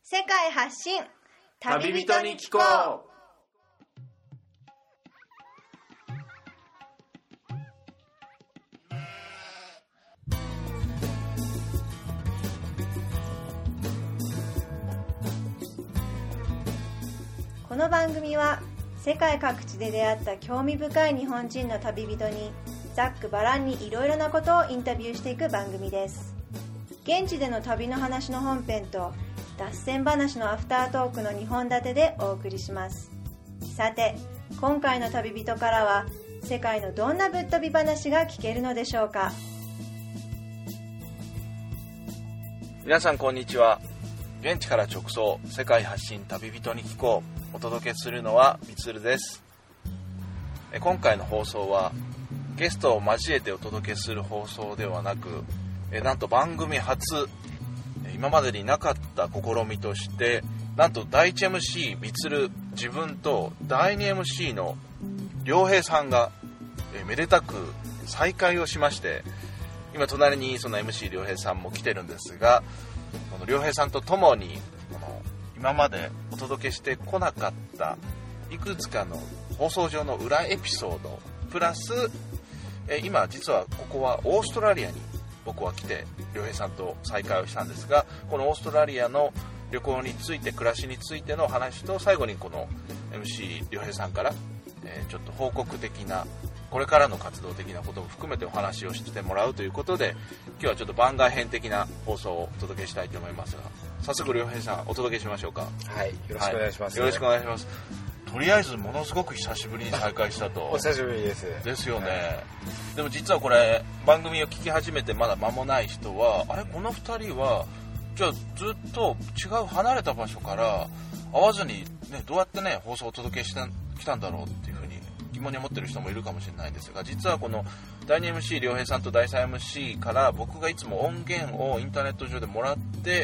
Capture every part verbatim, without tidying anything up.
世界発信旅人に聞こう。 この番組は世界各地で出会った興味深い日本人の旅人にざっくばらんにいろいろなことをインタビューしていく番組です。現地での旅の話の本編と脱線話のアフタートークのにほん立てでお送りします。さて、今回の旅人からは世界のどんなぶっ飛び話が聞けるのでしょうか。 皆さんこんにちは。現地から直送世界発信旅人に聞こう。お届けするのはみつるです。今回の放送はゲストを交えてお届けする放送ではなく、なんと番組初、今までになかった試みとして、なんと第一 エムシー みつる、自分と第二 エムシー の良平さんがめでたく再会をしまして、今隣にその エムシー 良平さんも来てるんですが、この良平さんと共にこの今までお届けしてこなかったいくつかの放送上の裏エピソードプラス、今実はここはオーストラリアに僕は来て良平さんと再会をしたんですが、このオーストラリアの旅行について、暮らしについての話と、最後にこの エムシー 良平さんから、えー、ちょっと報告的な、これからの活動的なことも含めてお話をしてもらうということで、今日はちょっと番外編的な放送をお届けしたいと思いますが、早速良平さんお届けしましょうか。 はい、よろしくお願いします、 はい、よろしくお願いします。とりあえずものすごく久しぶりに再会したと。 お久しぶりです。 ですよね、はい、でも実はこれ番組を聞き始めてまだ間もない人は、あれこのふたりはじゃあずっと違う離れた場所から会わずに、ね、どうやってね放送をお届けしてきたんだろうっていうふうに疑問に思ってる人もいるかもしれないんですが、実はこのだいに エムシー 良平さんとだいさん エムシー から僕がいつも音源をインターネット上でもらって、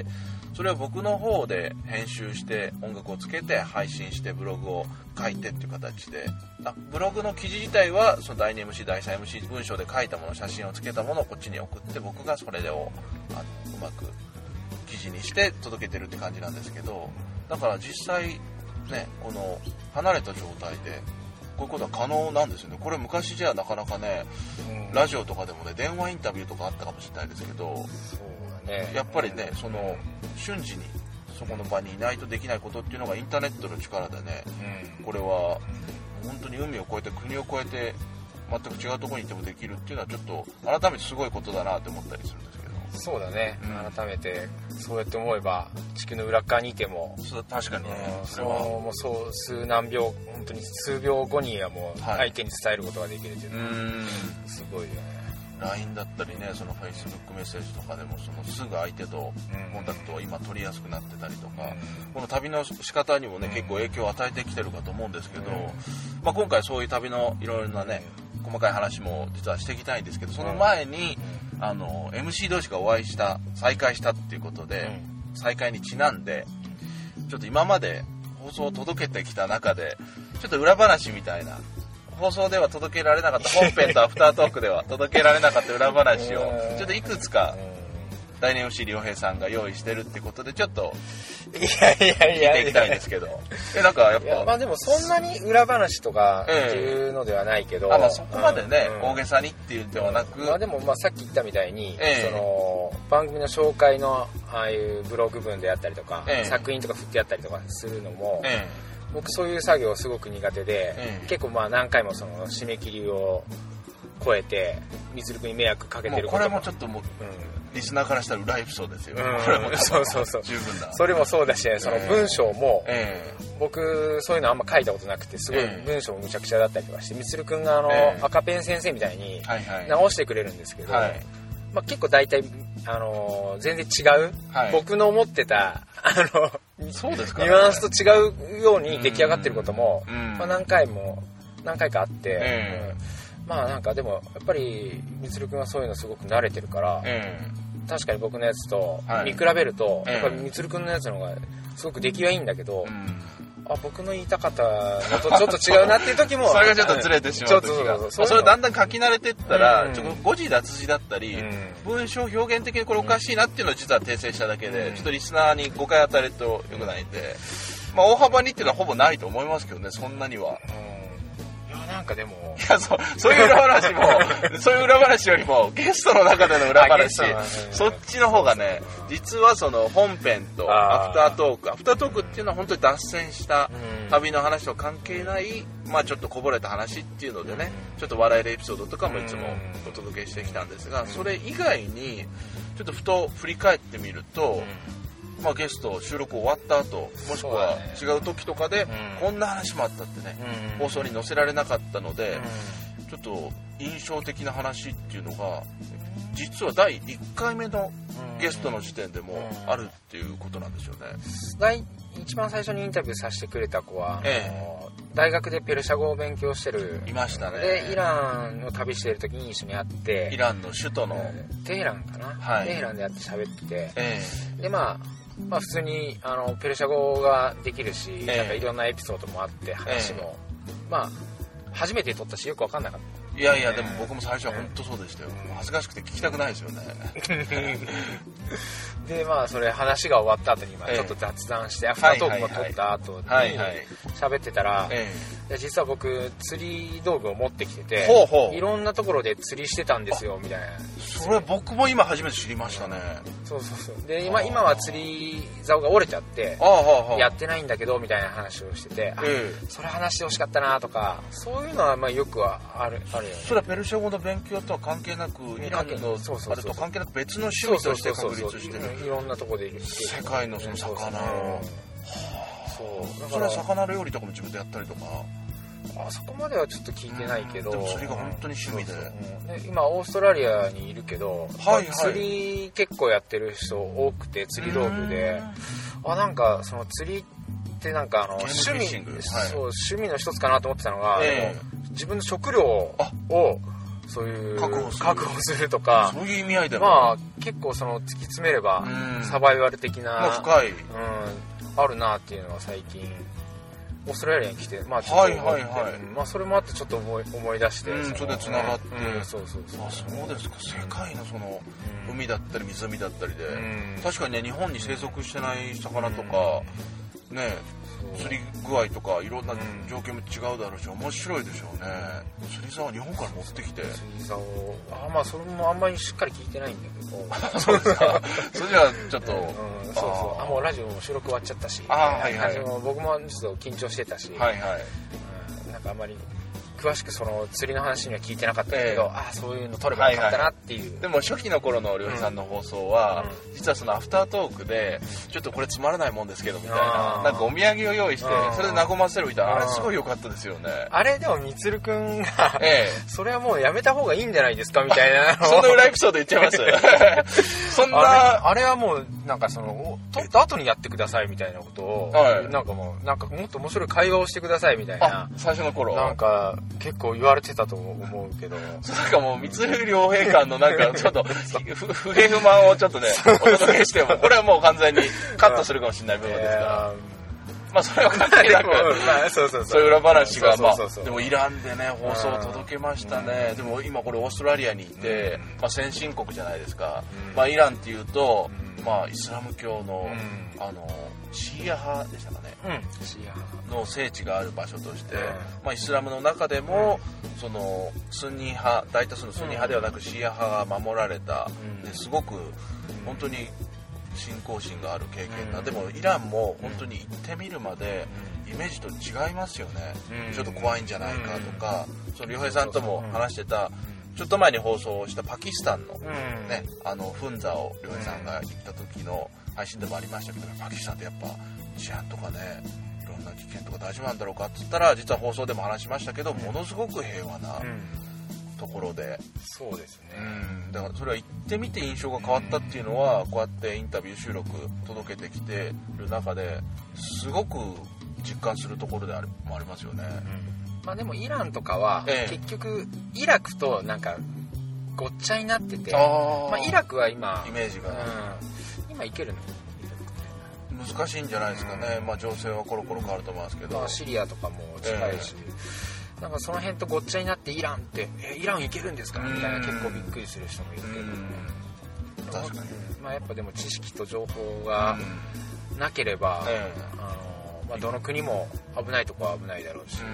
それを僕の方で編集して音楽をつけて配信してブログを書いてっていう形で、あブログの記事自体はそのだいに エムシー だいさん エムシー 文章で書いたもの、写真をつけたものをこっちに送って、僕がそれをあうまく記事にして届けてるって感じなんですけど、だから実際ねこの離れた状態でこういうことは可能なんですよね。これ昔じゃなかなかね、うん、ラジオとかでもね電話インタビューとかあったかもしれないですけど、 そうだね、 やっぱりねその瞬時にそこの場にいないとできないことっていうのがインターネットの力でね、うん、これは本当に海を越えて国を越えて全く違うところにいてもできるっていうのはちょっと改めてすごいことだなって思ったりするんですけど。 そうだね、うん、改めてそうやって思えば地球の裏側にいても、 そう確かにね、 うん、それはもうそう数何秒、本当に数秒後にはもう相手に伝えることができるっていうのは、はい、うんすごいよね。 ライン だったりね、その Facebook メッセージとかでもそのすぐ相手とコンタクトを今取りやすくなってたりとか、うん、この旅の仕方にもね、うん、結構影響を与えてきてるかと思うんですけど、うんまあ、今回そういう旅のいろいろなね細かい話も実はしていきたいんですけど、その前に、うん、あの エムシー 同士がお会いした再会したっていうことで、うん、再会にちなんでちょっと今まで放送を届けてきた中でちょっと裏話みたいな、放送では届けられなかった本編とアフタートークでは届けられなかった裏話をちょっといくつかだいに エムシー 良平さんが用意してるってことでちょっと聞いていきたいんですけど、えなんかやっぱまあでもそんなに裏話とかっていうのではないけど、 ええ、あまあそこまでね、うん、大げさにっていうんではなく、 まあでもまあさっき言ったみたいに、ええ、その番組の紹介のああいうブログ文であったりとか、ええ、作品とか振ってあったりとかするのも、ええ僕そういう作業すごく苦手で、うん、結構まあ何回もその締め切りを超えてみつるくんに迷惑かけてることも、 もうこれもちょっともう、うん、リスナーからしたら裏エピソードですよ、ね、 うん、 これもそうそうそう十分だ。 それもそうだし、ね、その文章も、えー、僕そういうのあんま書いたことなくて、すごい文章もむちゃくちゃだったりとかして、みつるくんがあの、えー、赤ペン先生みたいに直してくれるんですけど、はいはいまあ、結構大体、あのー、全然違う、はい、僕の思ってたあのそうですか、ね、 ニュアンスと違うように出来上がってることも、まあ、何回も何回かあって、うん、まあなんかでもやっぱりみつるくんはそういうのすごく慣れてるから、うん、確かに僕のやつと見比べると、はい、やっぱりみつるくんのやつの方がすごく出来はいいんだけど、うん、あ僕の言いたかったのとちょっと違うなっていう時もそれがちょっとずれてしまう時が、うん、それをだんだん書き慣れてったら、うん、ちょっと誤字脱字だったり、うん、文章表現的にこれおかしいなっていうのを実は訂正しただけで、うん、ちょっとリスナーに誤解与えると良くないんで、まあ、大幅にっていうのはほぼないと思いますけどね、そんなには。 うん、いやなんかでもいや そ, そういう裏話もそういう裏話よりもゲストの中での裏話、そっちの方がね、実はその本編とアフタートークアフタートークっていうのは本当に脱線した旅の話と関係ない、まあちょっとこぼれた話っていうのでね、ちょっと笑えるエピソードとかもいつもお届けしてきたんですが、それ以外にちょっとふと振り返ってみると、まあ、ゲスト収録終わった後もしくは違う時とかでこんな話もあったってね、放送に載せられなかったので、ちょっと印象的な話っていうのが実はだいいっかいめのゲストの時点でもあるっていうことなんですよね。 第一番最初にインタビューさせてくれた子は、ええ、大学でペルシャ語を勉強してるいましたね。 でイランを旅してる時に一緒に会って、 イランの首都の、 えー、テヘランかな、はい、テヘランで会って喋ってて、 ええ、でまあまあ、普通にあのペルシャ語ができるし、えー、なんかいろんなエピソードもあって話も、えー、まあ初めて撮ったしよく分かんなかった。 いやいや、でも僕も最初は本当そうでしたよ、うん、恥ずかしくて聞きたくないですよねでまあそれ話が終わった後にちょっと雑談して、えー、アフタートークも撮った後に喋ってたら、えー、実は僕釣り道具を持ってきてて、ほうほういろんなところで釣りしてたんですよみたいな。 それ僕も今初めて知りましたね。 そうそうそう。で 今, 今は釣り竿が折れちゃってやってないんだけどみたいな話をしてて、あ、えー、それ話してほしかったなとか、そういうのはまあよくはあるあるよね。 それはペルシャ語の勉強とは関係なく、イランのあれと関係なく別の趣味として確立してる。 いろんなとこで世界のその魚を、そうだからそれは魚料理とかも自分でやったりとか。 あそこまではちょっと聞いてないけど、 うん、でも釣りが本当に趣味で、 うん、で今オーストラリアにいるけど、はいはい、釣り結構やってる人多くて、釣り道具で、あなんかその釣りってなんかあの趣味、はい、そう趣味の一つかなと思ってたのが、えー、自分の食料をそういう確保する、確保するとか、 そういう意味合いだよ、 まあ結構その突き詰めればサバイバル的な、 まあ、深い、うん、 あるなっていうのは最近オーストラリアに来て、まあちょっと思って、はいはいはい、まあそれもあってちょっと思い思い出して、 うん、それで繋がって、 うん、そうそうそう。 あ、そうですか。世界のその海だったり湖だったりで、うん、確かにね日本に生息してない魚とか、うん、ね釣り具合とかいろんな条件も違うだろうし、面白いでしょうね。釣り竿を日本から持ってきて、 釣り竿、あまあそれもあんまりしっかり聞いてないんだけどそうですか。それじゃあちょっと、うん、 そうそう、あもうラジオも収録終わっちゃったし、 あ、はいはい、 僕もちょっと緊張してたし、 はいはい、 うん、なんかあんまり詳しくその釣りの話には聞いてなかったけど、えー、あそういうの撮ればよかったなっていう、はいはい、 でも初期の頃のりょうへいさんの放送は、うん、実はそのアフタートークでちょっとこれつまらないもんですけどみたいな、なんかお土産を用意してそれで和ませるみたいな、あれすごい良かったですよね。 あれでもみつるくんが、ええ、それはもうやめた方がいいんじゃないですかみたいなそんな裏エピソード言っちゃいますそんなあ れ, あれはもうなんかその撮った後にやってくださいみたいなことを、はい、なんかもうなんかもっと面白い会話をしてくださいみたいな、 最初の頃なんか結構言われてたと思うけど、 なんかもう三浦良平館のなんかちょっと不平不満をちょっとねお届けしても、これはもう完全にカットするかもしれない部分ですから、まあそれは関係なくそういう裏話が、まあでもイランでね放送を届けましたね。でも今これオーストラリアにいて、まあ先進国じゃないですか。まあイランっていうとまあイスラム教のあのシーア派でしたかね、 うん、シーア派の聖地がある場所として、まあイスラムの中でもそのスンニ派、大多数のスンニ派ではなくシーア派が守られた、ですごく本当に信仰心がある経験な、うん、でもイランも本当に行ってみるまでイメージと違いますよね、うん、ちょっと怖いんじゃないかとか、うん、そのりょうへいさんとも話してた、うん、ちょっと前に放送したパキスタンの、ね、うん、あのフンザをりょうへいさんが行った時の配信でもありましたけど、パキスタンってやっぱ治安とかねいろんな危険とか大丈夫なんだろうかって言ったら、実は放送でも話しましたけど、ものすごく平和な、うんところで、 そうですね、 うん、だからそれは行ってみて印象が変わったっていうのは、こうやってインタビュー収録届けてきてる中ですごく実感するところであるもありますよね、 うん、まあでもイランとかは結局イラクとなんかごっちゃになってて、あ、まあ、イラクは今イメージが、 うん、今行けるの難しいんじゃないですかね、うん、まあ情勢はコロコロ変わると思いますけど、 まあ、シリアとかも近いし、えー、なんかその辺とごっちゃになってイランってえイラン行けるんですかみたいな結構びっくりする人もいるけど、うん、 確かに、 まあ、やっぱでも知識と情報がなければ、うん、あのまあ、どの国も危ないとこは危ないだろうし、うん、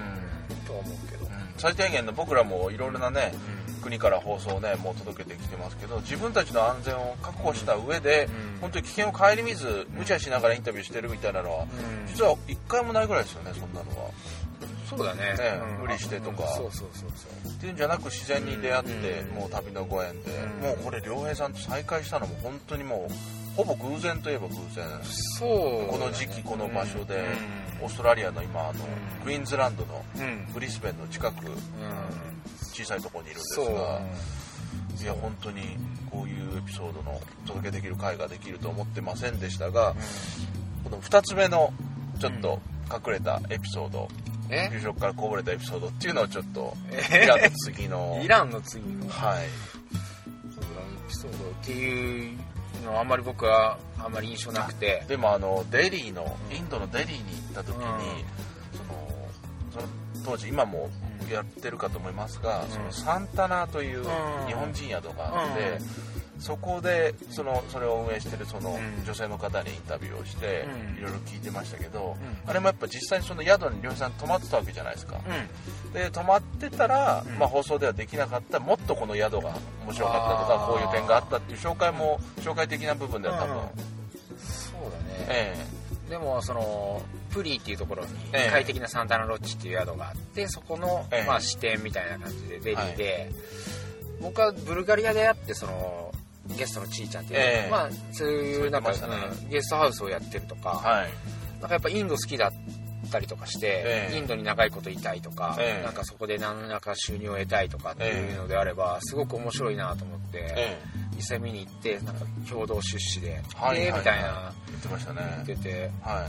とは思うけど、うん、 最低限の僕らもいろいろなね、うん、国から放送をねもう届けてきてますけど、自分たちの安全を確保した上で、うん、本当に危険を顧みず無茶しながらインタビューしてるみたいなのは、うん、実はいっかいもないぐらいですよね、そんなのは。 そうだね、 ね、うん、無理してとか、 うん、そうそうそうそうっていうんじゃなく自然に出会って、うん、もう旅のご縁で、うん、もうこれ良平さんと再会したのも本当にもうほぼ偶然といえば偶然、 そう、ね、 この時期この場所で、うん、オーストラリアの今あの、うん、クイーンズランドのブリスベンの近く、うん、小さいところにいるんですが、いや本当にこういうエピソードのお届けできる回ができると思ってませんでしたが、うん、このふたつめのちょっと隠れたエピソード、給食からこぼれたエピソードっていうのをちょっとイランの次のイランの次のはいエピソードっていうのはあんまり僕はあんまり印象なくて、 でもあのデリーのインドのデリーに行った時に、うん、そのその当時今もやってるかと思いますが、うん、そのサンタナという日本人宿があって、うん、そこでそのそれを運営してるその女性の方にインタビューをしていろいろ聞いてましたけど、うん、あれもやっぱ実際にその宿に良平さん泊まってたわけじゃないですか、うん、で泊まってたら、うん、まあ、放送ではできなかったもっとこの宿が面白かったとかこういう点があったっていう紹介も紹介的な部分では多分、うん、 そうだね、ええ、でもそのプリーっていうところに快適なサンタナロッジっていう宿があって、そこの、まあ、支店みたいな感じでデリーで、はい、僕はブルガリアであってそのゲストのちーちゃんっていう、えー、まあそういうなんか、ね、うん、ゲストハウスをやってるとか、はい、なんかやっぱインド好きだったりとかして、えー、インドに長いこといたいとか、えー、なんかそこで何らか収入を得たいとかっていうのであればすごく面白いなと思って、えー、実際見に行ってなんか共同出資で、 はいはいはい、 みたいな言ってましたね。 言ってて、 はい、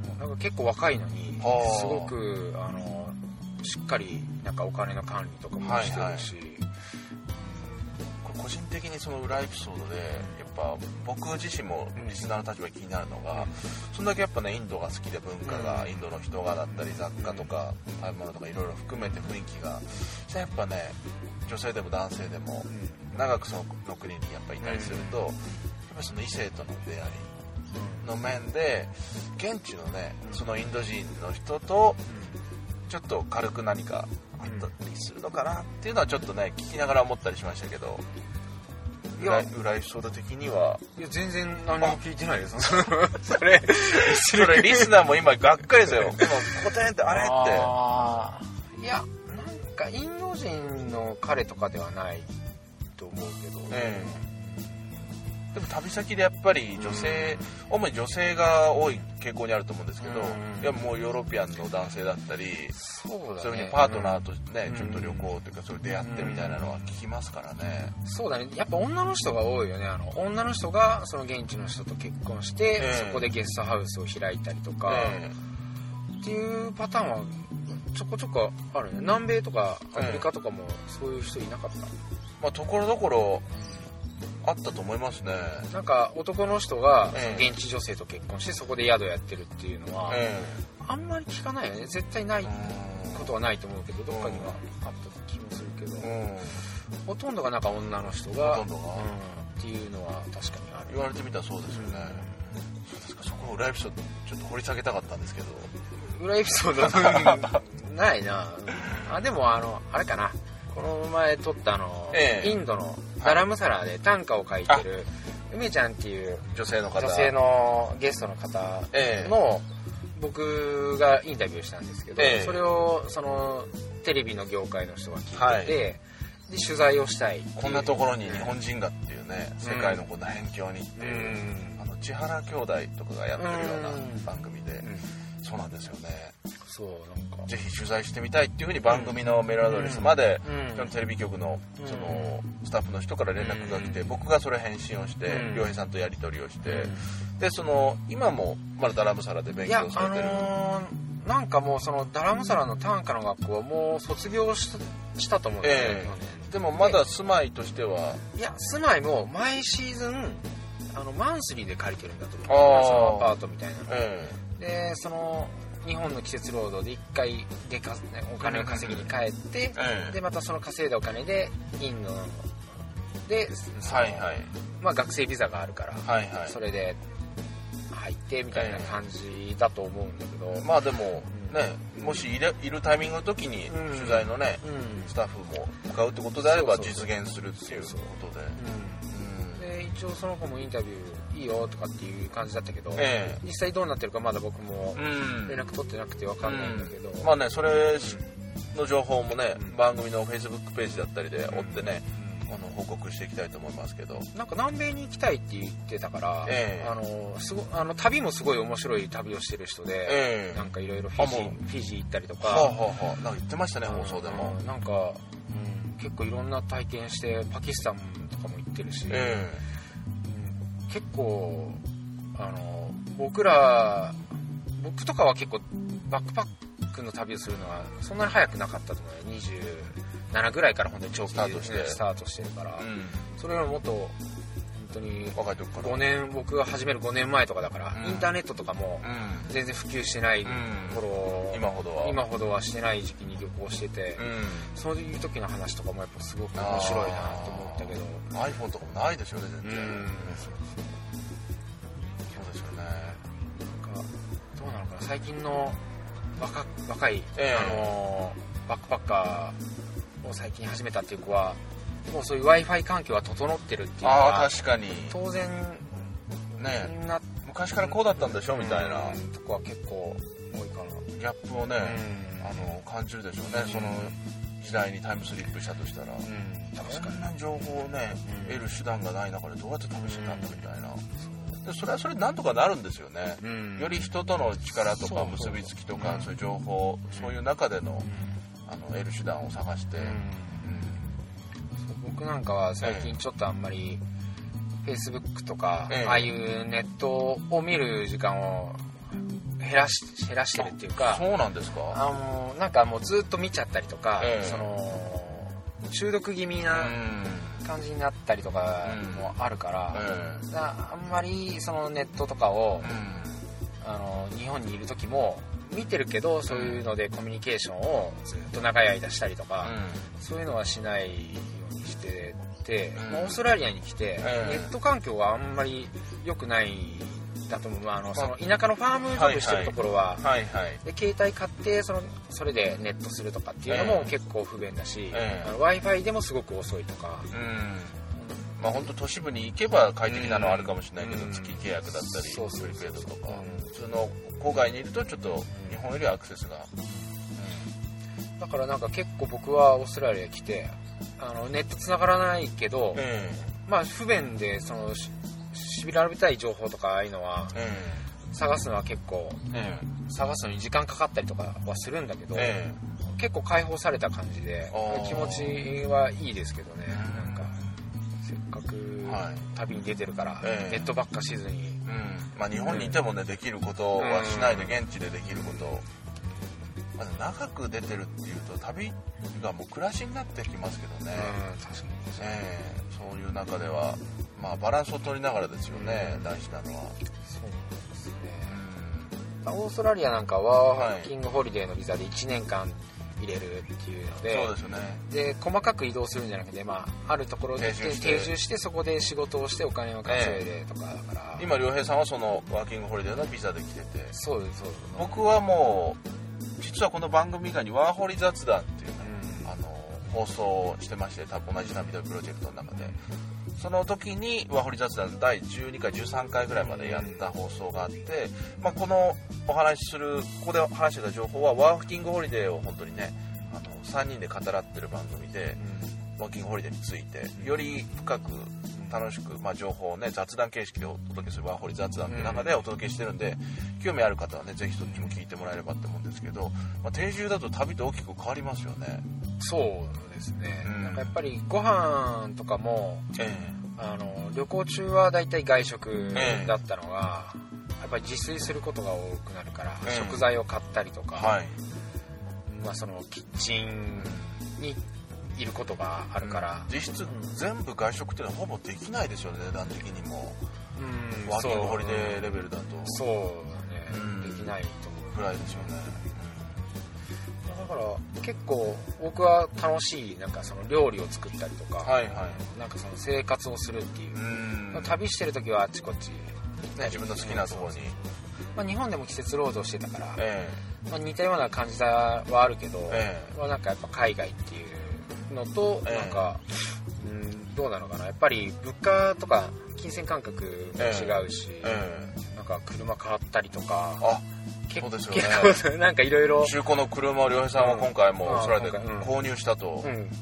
うん、なんか結構若いのにすごくあのしっかりなんかお金の管理とかもしてるし、はいはい、 個人的にその裏エピソードでやっぱ僕自身もリスナーの立場で気になるのが、うん、そんだけやっぱねインドが好きで文化が、うん、インドの人がだったり雑貨とか食べ物とかいろいろ含めて雰囲気がやっぱね女性でも男性でも長くその国にやっぱいたりすると、うん、やっぱその異性との出会いの面で現地のねそのインド人の人とちょっと軽く何かあったりするのかなっていうのはちょっとね聞きながら思ったりしましたけど、裏エピソード的にはいや全然何も聞いてないですそれそれリスナーも今がっかりですよでも答えってあれってあいやなんかインド人の彼とかではないと思うけど、えー、でも旅先でやっぱり女性、うん、主に女性が多い傾向にあると思うんですけど、うん、いやもうヨーロピアンの男性だったりそうだね、 そういうふうにパートナーとね、うん、ちょっと旅行というかそれ出会ってみたいなのは聞きますからね、 うん、そうだねやっぱ女の人が多いよねあの女の人がその現地の人と結婚して、えー、そこでゲストハウスを開いたりとか、えー、っていうパターンはちょこちょこあるね南米とかアフリカとかもそういう人いなかった、えーまあ、ところどころあったと思いますね。 なんか男の人が現地女性と結婚してそこで宿やってるっていうのは、えー、あんまり聞かないよね絶対ないことはないと思うけどどっかにはあった気もするけど、うん、ほとんどがなんか女の人が、ほとんどが、うん、っていうのは確かにある言われてみたらそうですよね、うん、そうですかそこの裏エピソードちょっと掘り下げたかったんですけど裏エピソードないなあでもあのあれかなこの前撮ったあの、ええ、インドのダラムサラーで短歌を書いてる梅ちゃんっていう女性の方女性のゲストの方の、ええ、僕がインタビューしたんですけど、ええ、それをそのテレビの業界の人が聞いてて、はい、で取材をしたいこんなところに日本人がっていうね、うん、世界のこんな辺境にっていう、うん、あの千原兄弟とかがやってるような番組で、うんうん、そうなんですよねそうなんかぜひ取材してみたいっていう風に番組のメールアドレスまで、うん、テレビ局のそのスタッフの人から連絡が来て、うん、僕がそれ返信をして良平、うん、さんとやり取りをして、うん、でその今もまだダラムサラで勉強されてる、いや、あのー、なんかもうそのダラムサラの短歌の学校はもう卒業 し, したと思うんですよ、 えー、でもまだ住まいとしてはいや住まいも毎シーズンあのマンスリーで借りてるんだと思う。そのアパートみたいなの、 えー、でその日本の季節労働で一回でかお金を稼ぎに帰って、うん、でまたその稼いだお金でインドで、はいはい、まあ、学生ビザがあるから、はいはい、それで入ってみたいな感じだと思うんだけど、 えー、まあでもね、うん、もしいる、いるタイミングの時に取材のね、うん、スタッフも向かうってことであれば実現するっていうことで、 うん、で一応その子もインタビューいいよとかっていう感じだったけど、えー、実際どうなってるかまだ僕も連絡取ってなくて分かんないんだけど、 うん、まあねそれの情報もね、うん、番組の Facebook ページだったりで追ってね、うん、あの報告していきたいと思いますけど、 なんか南米に行きたいって言ってたから、えー、あのすごあの旅もすごい面白い旅をしてる人で、えー、なんかいろいろフィジーフィジー行ったりとか、はあはあはあ、なんか言ってましたね放送でも、 なんか、うん、結構いろんな体験してパキスタンとかも行ってるし、えーうん、結構あの僕ら僕とかは結構バックパックの旅をするのはそんなに早くなかったと思うよ。にじゅうななぐらいから本当に長期で、ね、スタートしてるから、うん、それよりもっと本当にごねん僕が始めるごねんまえとかだから、うん、インターネットとかも全然普及してない頃、 うん、今ほどは今ほどはしてない時期に旅行してて、うん、そういう時の話とかもやっぱすごく面白いなと思ったけど iPhone とかもないですよね全然、うん、そうですよね。 なんかどうなのかな最近の 若, 若い、えーあのー、バックパッカーを最近始めたっていう子はもうそういう Wi-Fi 環境が整ってるっていうのはあ確かに当然ねみんな昔からこうだったんでしょみたいなとこは結構多いかな。 ギャップをねあの感じるでしょうね、その時代にタイムスリップしたとしたら、うん、確かにこんな情報をね、うん、得る手段がない中でどうやって試してたんだみたいな、うん、でそれはそれでなんとかなるんですよね、うん、より人との力とか結びつきとかそういう情報、うん、そういう中での、うん、あの得る手段を探して、うんうん、 僕なんかは最近ちょっとあんまり Facebook とか、ええ、ああいうネットを見る時間を減らし、減らしてるっていうか、 そうなんですか。 あのなんかもうずっと見ちゃったりとか、ええ、その中毒気味な感じになったりとかもあるから、ええ、だあんまりそのネットとかを、うん、あの日本にいる時も見てるけどそういうのでコミュニケーションをずっと長い間したりとか、うん、そういうのはしないようにしてて、うん、オーストラリアに来て、うん、ネット環境があんまり良くないだと思う。あのその田舎のファームジョブしてるところは、はいはい、で携帯買ってそのそれでネットするとかっていうのも結構不便だし、えー、Wi-Fi でもすごく遅いとか、うん、 まあ本当都市部に行けば快適なのはあるかもしれないけど、うん、月契約だったりプリペイドとか、うん、普通の郊外にいるとちょっと日本よりアクセスが、 うん、だからなんか結構僕はオーストラリア来てあのネット繋がらないけど、えー、まあ不便でその調べたい情報とかああいうのは、うん、探すのは結構、うん、探すのに時間かかったりとかはするんだけど、うん、結構解放された感じで気持ちはいいですけどね、うん、なんかせっかく旅に出てるから、うん、ネットばっかしずに、うんまあ、日本にいてもねできることはしないで現地でできることを、まあ、長く出てるっていうと旅がもう暮らしになってきますけどね、うん、確かに、えー、そういう中ではまあ、バランスを取りながらですよね、うん、大事なのは。そうですね、 うん、オーストラリアなんかはワーキングホリデーのビザでいちねんかん入れるっていうので、 そうですね、 で細かく移動するんじゃなくて、まあ、あるところで定住して、定住してそこで仕事をしてお金を稼いでとかだから、 えー、今良平さんはそのワーキングホリデーのビザで来てて、 そうですそうです。 僕はもう実はこの番組以外にワーホリ雑談っていう、ねうん、あの放送をしてまして、同じ旅旅プロジェクトの中でその時にワーホリ雑談だいじゅうにかいじゅうさんかいぐらいまでやった放送があって、まあ、このお話しするここで話してた情報はワーキングホリデーを本当にねあのさんにんで語らってる番組で、うん、ワーキングホリデーについてより深く楽しく、まあ、情報をね雑談形式でお届けするワーホリ雑談の中でお届けしてるんで、うん、興味ある方はねぜひそっちも聞いてもらえればって思うんですけど、まあ、定住だと旅と大きく変わりますよね。 そうですね、うん、なんかやっぱりご飯とかも、えー、あの旅行中はだいたい外食だったのが、えー、やっぱり自炊することが多くなるから、えー、食材を買ったりとか、はいまあ、そのキッチンにいることがあるから、 うん、実質全部外食っていうのはほぼできないですよね、値段的にも。 うん、 ワーキングホリデーレベルだとそうだね、うん、できないと思うぐらいですよね、 うん、だから結構僕は楽しいなんかその料理を作ったりとか、はいはい、なんかその生活をするっていう、うん、旅してる時はあっちこっち、 ね、自分の好きなところに、 まあ、日本でも季節労働してたから、えーまあ、似たような感じはあるけど、えーまあ、なんかやっぱ海外っていうのと、えー、なんか、うん、どうなのかな、やっぱり物価とか金銭感覚も違うし、えーえー、なんか車買ったりとか、あそうですよね、 結構なんかいろいろ中古の車を良平さんは今回もオーストラリアで購入したと、うんうんうん、はい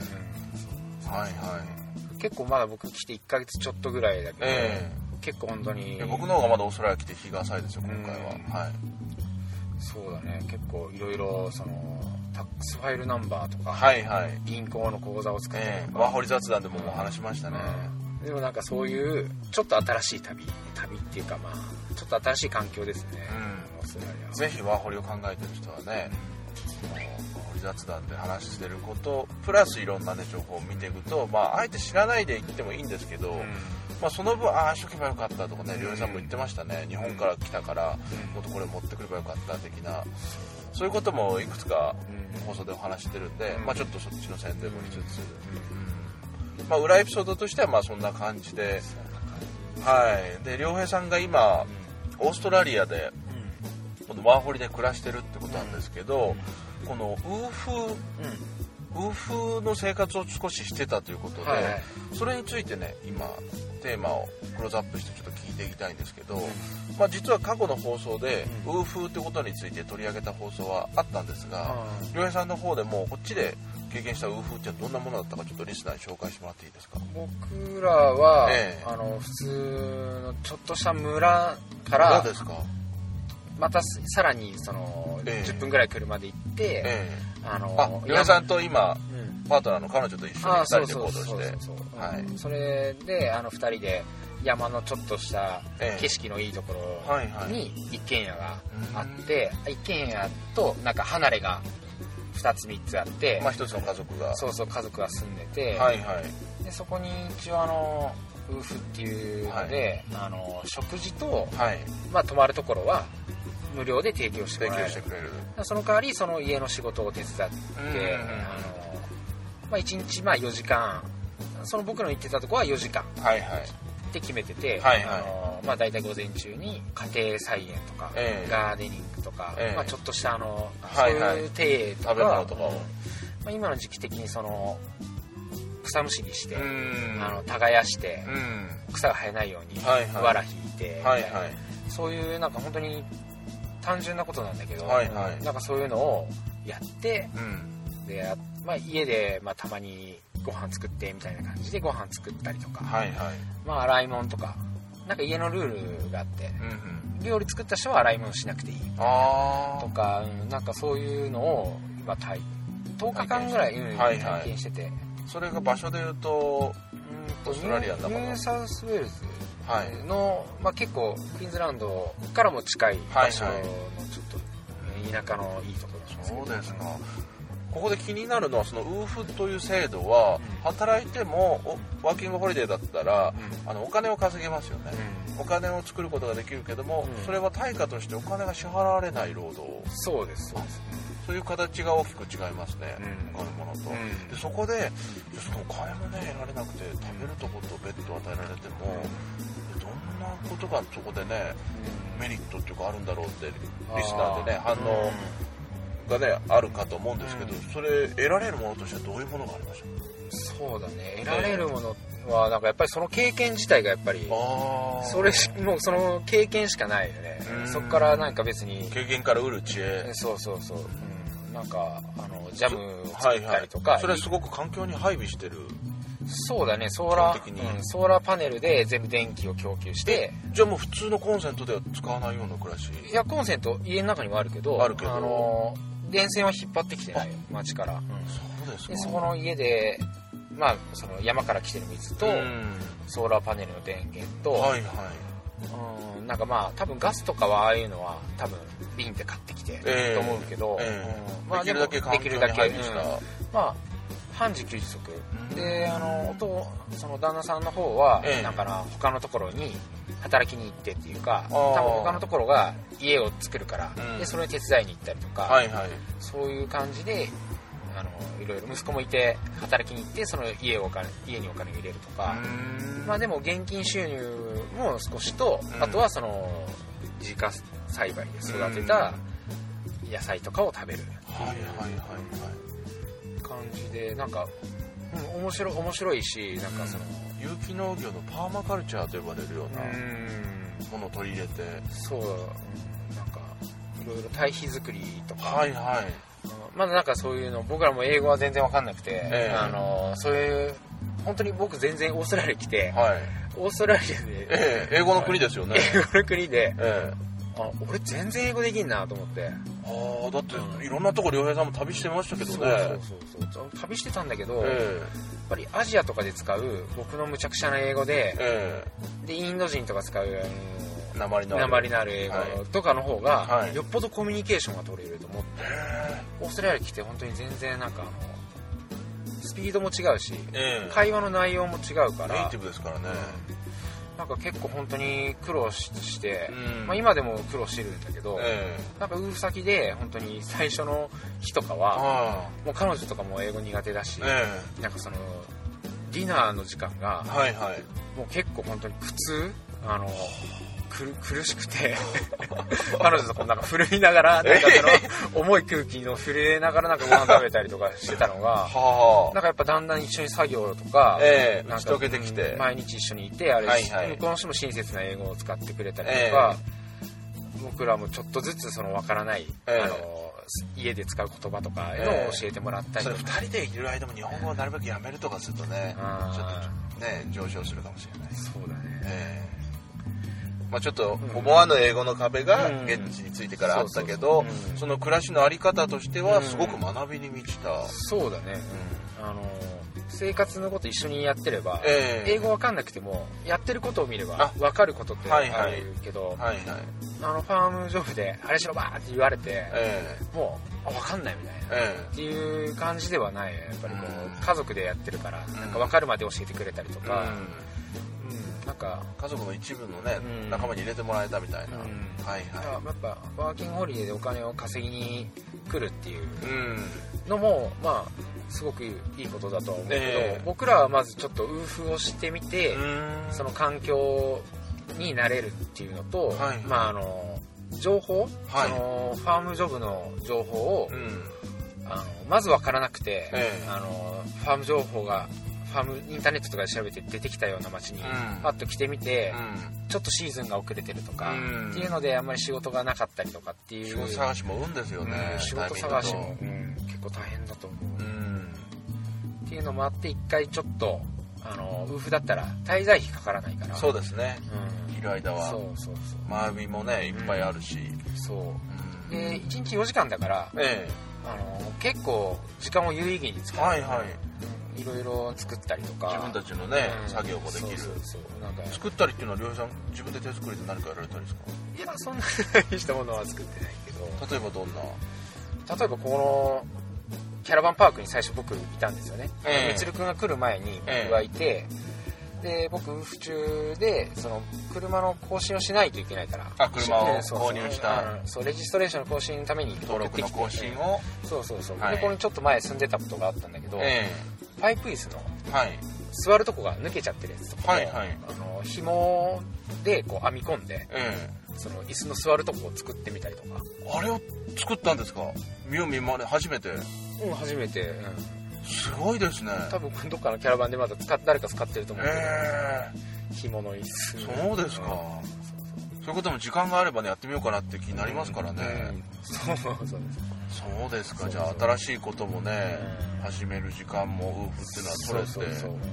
はい結構まだ僕来ていっかげつちょっとぐらいだけど、えー、結構本当に僕の方がまだオーストラリア来て日が浅いですよ今回は、うん、はいそうだね結構いろいろそのタックスファイルナンバーとか、 はいはい、 銀行の口座を使ってえー、ワーホリ雑談でももう話しましたね、 うん、でもなんかそういうちょっと新しい旅旅っていうかまあちょっと新しい環境ですね、うん、オーストラリアはぜひワーホリを考えてる人はね、うん、ワーホリ雑談で話してることプラスいろんな、ね、情報を見ていくと、まあ、あえて知らないで行ってもいいんですけど、うんまあ、その分ああしとけばよかったとかね、りょうへいさんも言ってましたね、日本から来たからもっとこれ持ってくればよかった的なそういうこともいくつか放送でお話してるんで、まあ、ちょっとそっちの宣伝もしつつ、うんまあ、裏エピソードとしてはまあそんな感じで、はい、でりょうへいさんが今オーストラリアでこのワーホリで暮らしてるってことなんですけど、このウーフーウーフの生活を少ししてたということで、はいはい、それについてね今テーマをクローズアップしてちょっと聞いていきたいんですけど、うんまあ、実は過去の放送で、うん、ウーフってことについて取り上げた放送はあったんですが、りょうへいさんの方でもこっちで経験したウーフってどんなものだったかちょっとリスナーに紹介してもらっていいですか。 僕らは、ええ、あの普通のちょっとした村から村ですか。 またさらにその、ええ、じゅっぷんぐらい車で行って、ええあのありょうへいさんと今、うん、パートナーの彼女と一緒にふたりで行動してそれであのふたりで山のちょっとした景色のいいところに一軒家があって、ええはいはい、一軒家となんか離れがふたつみっつあって、 まあ、ひとつの家族がそうそう家族が住んでて、 はいはい、 でそこに一応あのウーフっていうので、はい、あの食事と、はいまあ、泊まるところは無料で提供してもらえる。 提供してくれる。 その代わりその家の仕事を手伝って、あのまあ、いちにちまあよじかんその僕の行ってたとこはよじかんって決めてて、はいはいあのまあ、大体午前中に家庭菜園とか、えー、ガーデニングとか、えーまあ、ちょっとしたあの、はいはい、そういう手とか、食べ物とかを、まあ、今の時期的にその草むしりしてあの耕して草が生えないようにわら引いて、はいはい、そういうなんか本当に単純なことなんだけど、はいはい、なんかそういうのをやって、うん、でまあ、家で、まあ、たまにご飯作ってみたいな感じでご飯作ったりとか、はいはいまあ、洗い物とかなんか家のルールがあって、うんうん、料理作った人は洗い物しなくていいあとか、うん、なんかそういうのを今体とおかかんぐらい、うんはいはい、体験しててそれが場所でいうとオーストラリアの中のニューサウスウェールズの、まあ、結構クイーンズランドからも近い場所のちょっと田舎のいいところですね。そうですか。ここで気になるのはそのウーフという制度は働いてもワーキングホリデーだったら、うん、あのお金を稼げますよね、うん、お金を作ることができるけども、うん、それは対価としてお金が支払われない労働。 そうですそうです、 そういう形が大きく違いますね、うん、他のものと、うん、でそこでそのお金もね得られなくて食べるとことベッドを与えられても、うん、どんなことがそこでね、うん、メリットっていうかあるんだろうってリスナーでね反応がねあるかと思うんですけど、うん、それ得られるものとしてはどういうものがありましょう。そうだね得られるものはなんかやっぱりその経験自体がやっぱりそれもうその経験しかないよね。そこからなんか別に経験から得る知恵そうそうそう、うん、なんかあのジャムを作ったりとか、 はいはい、それはすごく環境に配備してる。 そうだねソーラー、うん、ソーラーパネルで全部電気を供給してじゃあもう普通のコンセントでは使わないような暮らし。 いやコンセント家の中にはあるけどあるけどあの電線は引っ張ってきてない街から、うん、 そうですか。 でそこの家でまあその山から来てる水と、うん、ソーラーパネルの電源と、はいはいうん、なんかまあ多分ガスとかはああいうのは多分瓶で買ってきてると思うけど、えーえーうんまあ、 できるだけ環境に配備した、うん、 まあ半自給自足、うん、であのその旦那さんの方は、ええ、なんかな他のところに働きに行ってっていうか、多分他のところが家を作るから、うん、でそれに手伝いに行ったりとか、はいはい、そういう感じであのいろいろ息子もいて働きに行ってその家をお金家にお金を入れるとか、まあでも現金収入も少しと、うん、あとはその自家栽培で育てた野菜とかを食べるっていう感じで、なんか、うん、面白い面白いし、なんかその、 うん、有機農業のパーマカルチャーと呼ばれるようなものを取り入れて、 そう、なんかいろいろ堆肥作りとか、 はいはい、 まだなんかそういうの僕らも英語は全然わかんなくて、えー、あのそういう本当に僕全然オーストラリア来て、はい、オーストラリアで、 えー、英語の国ですよね。 英語の国で、えー、あ俺全然英語できんなと思って。 ああ、だっていろんなとこ良平さんも旅してましたけどね。 そうそうそうそう、旅してたんだけど、えー、やっぱりアジアとかで使う僕のむちゃくちゃな英語で、えー、でインド人とか使うあの鉛のある英語とかの方が、はい、よっぽどコミュニケーションが取れると思って、オーストラリア来て本当に全然なんかあのスピードも違うし、えー、会話の内容も違うから、 ネイティブですからね、 うん、なんか結構本当に苦労して、うん、まあ、今でも苦労してるんだけど、えー、なんかウーフ先で本当に最初の日とかはもう彼女とかも英語苦手だし、えー、なんかそのディナーの時間が、はいはい、もう結構本当に苦痛、あのく苦しくて彼女とかなんか震いながらなんかその重い空気の震えながらなんかご飯食べたりとかしてたのがなんかやっぱだんだん一緒に作業とか、 えー、なんか打ち解けてきて毎日一緒にいてあれ、はいはい、向こうの人も親切な英語を使ってくれたりとか、えー、僕らもちょっとずつその分からない、えー、あの家で使う言葉とかのを教えてもらったりとか、 えー、それふたりでいる間も日本語をなるべくやめるとかするとねちょっとね上昇するかもしれない。 そうだね、えーまあ、ちょっと思わぬ英語の壁が現地についてからあったけど、その暮らしのあり方としてはすごく学びに満ちた、うん、 そうだね、うん、あの生活のこと一緒にやってれば、えー、英語わかんなくてもやってることを見ればわかることってあるけど、はいはいはいはい、あのファームジョブであれしろばーって言われて、えー、もうあわかんないみたいな、えー、っていう感じではない。やっぱりもう家族でやってるから、うん、なんかわかるまで教えてくれたりとか、うんなんか家族の一部のね、うん、仲間に入れてもらえたみたいな、うん、はいはい、 やっぱワーキングホリデーでお金を稼ぎに来るっていうのも、うん、まあすごくいいことだとは思うけど、えー、僕らはまずちょっとウーフをしてみてその環境になれるっていうのと、はいはい、まああの情報、はい、そのファームジョブの情報を、うん、あのまず分からなくて、えー、あのファーム情報がファームインターネットとかで調べて出てきたような街にパッと来てみて、うん、ちょっとシーズンが遅れてるとか、うん、っていうのであんまり仕事がなかったりとかっていう仕事探しも運ですよね、 うん、仕事探しも、うん、結構大変だと思う、うん、っていうのもあって一回ちょっとあのウーフだったら滞在費かからないから、 そうですね、うん、いる間はそうそうそう学びもねいっぱいあるし、 うん、そう、うん、でいちにちよじかんだから、ええ、あの結構時間を有意義に使う、はいはい、いろいろ作ったりとか自分たちのね、うん、作業もできる。そうそうそう、なんか作ったりっていうのは良平さん自分で手作りで何かやられたりですか？ いやそんなにしたものは作ってないけど、 例えばどんな？ 例えばこのキャラバンパークに最初僕いたんですよね。えー、みつるくんが来る前に僕がいて、えー、で僕ウーフ中でその車の更新をしないといけないから、 あ車を購入したそう、レジストレーションの更新のために登録の更新を、 そうそうそう、はい、でここにちょっと前住んでたことがあったんだけど、えー、パイプ椅子の、はい、座るとこが抜けちゃってるやつとかも、はいはい、あの紐でこう編み込んで、えー、その椅子の座るとこを作ってみたりとか。 あれを作ったんですか？見よう見まね初めて。 うん、初めて、うん、 すごいですね。 多分どっかのキャラバンでまだ使誰か使ってると思うけど、えー、紐の椅子。 そうですか、うん、そういうことも時間があればねやってみようかなって気になりますからね、うんうん、 そうそうです。 そうですか。じゃあ新しいこともね、うん、始める時間もウーフっていうのは取れて、そうそうそう、うん、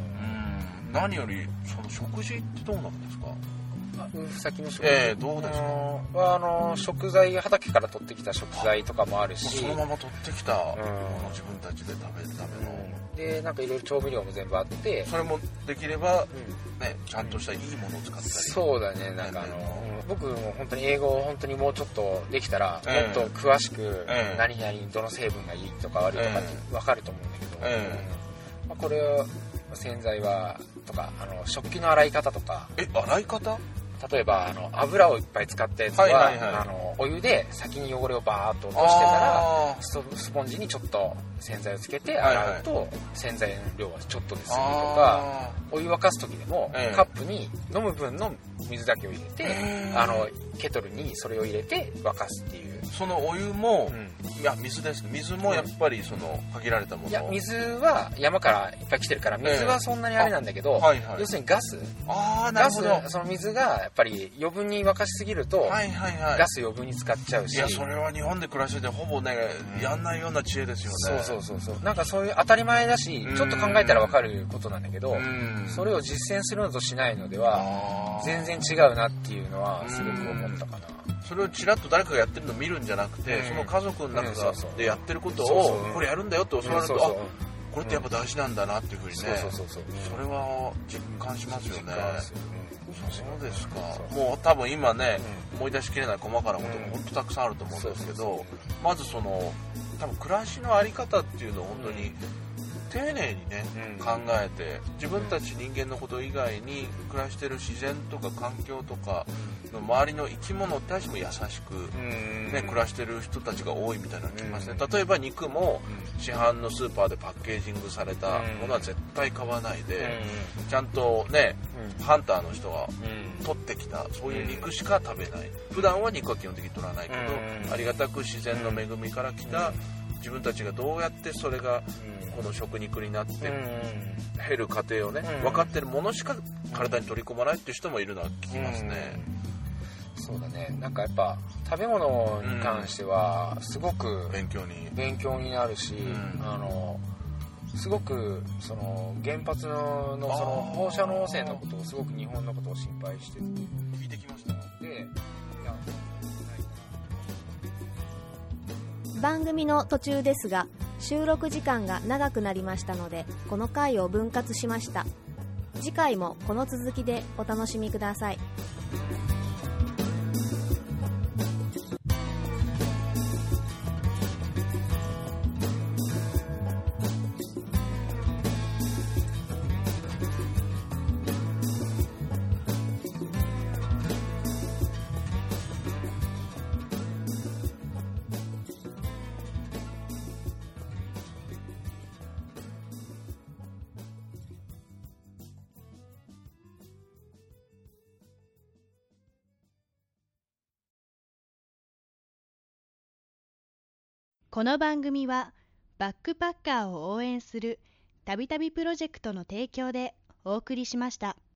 何よりその食事ってどうなんですか？ ウーフ先の食事、 えー、どうですか？ はあの食材、畑から取ってきた食材とかもあるし、 そのまま取ってきたものを自分たちで食べるための、 うん、でなんかいろいろ調味料も全部あって、 それもできれば、うんね、ちゃんとしたいいものを使ったり、 そうだね。なんかあの、うん、僕も本当に英語を本当にもうちょっとできたら、えー、もっと詳しく、えー、何々どの成分がいいとか悪いとかって分かると思うんだけど、えーこれ洗剤はとかあの食器の洗い方とか。 え洗い方？ 例えばあの油をいっぱい使ったやつは、はいはいはい、あのお湯で先に汚れをバーッと落としてからス, スポンジにちょっと洗剤をつけて洗うと、はいはい、洗剤の量はちょっとで済むとか、お湯沸かす時でも、ええ、カップに飲む分の水だけを入れて、えー、あのケトルにそれを入れて沸かすっていう。 そのお湯も、うん、いや水ですね。水もやっぱりその限られたもの。 いや水は山からいっぱい来てるから水はそんなにあれなんだけど、えーはいはい、要するにガス。 ああなるほど。 ガスその水がやっぱり余分に沸かしすぎると、はいはいはい、ガス余分に使っちゃうし。 いやそれは日本で暮らしててほぼね、うん、やんないような知恵ですよね。 そうそうそうそう。なんかそういう当たり前だし、ちょっと考えたら分かることなんだけど、それを実践するのとしないのでは全然違うなっていうのはすごく思ったかな。 それをちらっと誰かがやってるのを見るんじゃなくて、うん、その家族の中でやってることをこれやるんだよって教わると、あこれってやっぱ大事なんだなっていうふうにね、それは実感しますよね。そうですか。もう多分今ね、うん、思い出しきれない細かなことも本当たくさんあると思うんですけど、まずその多分暮らしのあり方っていうのを本当に、うん丁寧にね、うん、考えて自分たち人間のこと以外に暮らしてる自然とか環境とかの周りの生き物に対しても優しく、ねうん、暮らしてる人たちが多いみたいなの聞きますね、うん、例えば肉も市販のスーパーでパッケージングされたものは絶対買わないで、うん、ちゃんとね、うん、ハンターの人が取ってきたそういう肉しか食べない。普段は肉は基本的に取らないけど、うん、ありがたく自然の恵みから来た自分たちがどうやってそれがこの食肉になって減る過程をね分かってるものしか体に取り込まないっていう人もいるのは聞きますね。 そうだね。なんかやっぱ食べ物に関してはすごく勉強に勉強になるし、あのすごくその原発ののその放射能汚染のことをすごく日本のことを心配してて聞いてきましたで。 番組の途中ですが収録時間が長くなりましたのでこの回を分割しました。次回もこの続きでお楽しみください。 この番組はバックパッカーを応援するたびたびプロジェクトの提供でお送りしました。